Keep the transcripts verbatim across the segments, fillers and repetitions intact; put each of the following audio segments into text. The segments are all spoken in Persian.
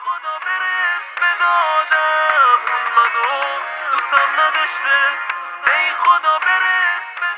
خدا برس به دادم اون منو دوستم نداشته ای خدا برس به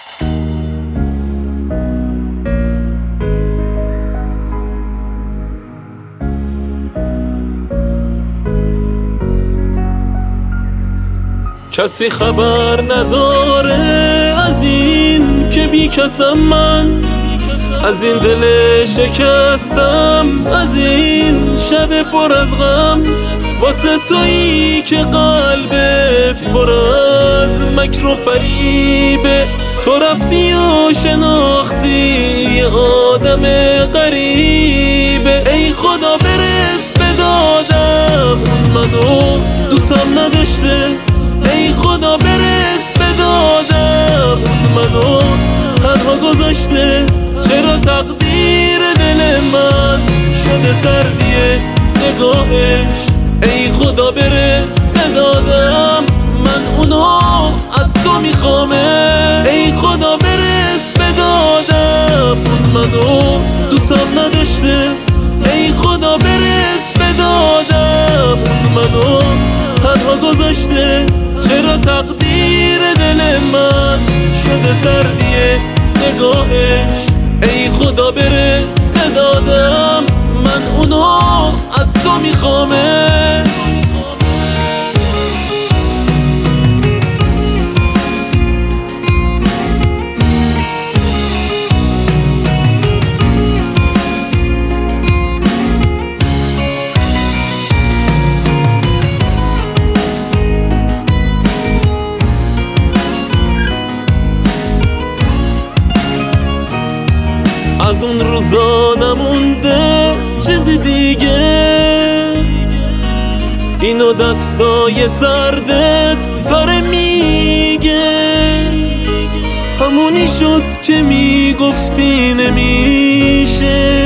دادم. کسی خبر نداره از این که بی کسم من، از این دل شکستم، از این شب پر از غم، واسه تویی که قلبت پر از مکر و فریبه. تو رفتی و شناختی یه آدم غریبه. ای خدا برس به دادم اون منو دوستم نداشته، ای خدا برس به دادم اون منو تنها گذاشته. چرا تقدیر دل من شده سردی نگاهش، ای خدا برس به دادم من اونو از تو میخوامه. ای خدا برس به دادم اون منو دوستم نداشته، ای خدا برس به دادم اون منو تنها گذاشته. چرا تقدیر دل من شده سردی نگاهش، ای خدا برس به دادم من اونو از تو میخوامه. از اون روزا نمونده چیزی دیگه، اینو دستای سردت داره میگه. همونی شد که میگفتی نمیشه،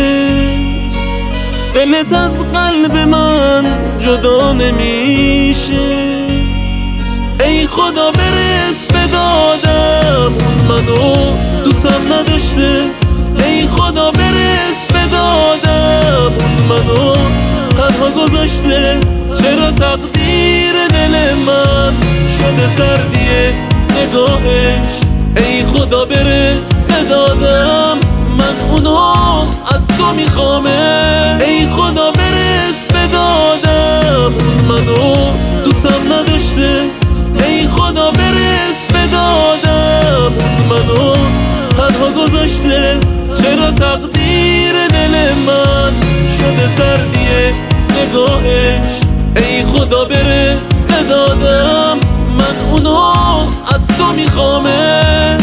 دلت از قلب من جدا نمیشه. ای خدا برس به دادم اون منو دوستم نداشته، ای خدا برس به دادم اون منو تنها گذاشته. چرا تقدیر دل من شده سردی نگاهش، ای خدا برس به دادم من اونو از تو میخوامه. ای خدا برس به دادم اون منو دوستم نداشته، ای خدا برس به دادم اون منو تنها گذاشته. چرا تقدیر دل من شده سردی نگاهش، ای خدا برس به دادم من اونو از تو میخوامه.